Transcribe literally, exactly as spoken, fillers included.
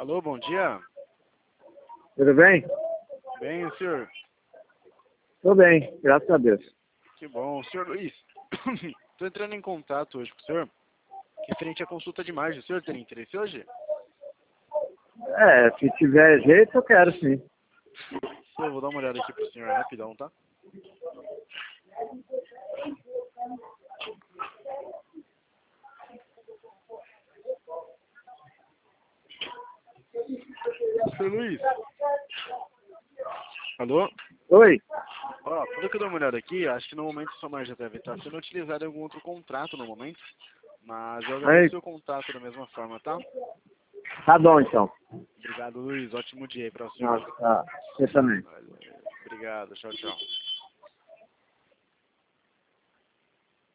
Alô, bom dia. Tudo bem? Bem, senhor? Tudo bem, graças a Deus. Que bom. Senhor Luiz, estou entrando em contato hoje com o senhor, referente à consulta de imagem. O senhor tem interesse hoje? É, se tiver jeito, eu quero sim. Eu vou dar uma olhada aqui pro senhor rapidão, tá? Senhor Luiz. Alô? Oi? Ó, pelo que eu dou uma olhada aqui, acho que no momento sua imagem já deve estar sendo utilizada em algum outro contrato no momento. Mas eu agradeço o seu contato da mesma forma, tá? Tá bom, então. Obrigado, Luiz. Ótimo dia aí pra o senhor. Nossa, tá. Você também. Obrigado. Tchau, tchau.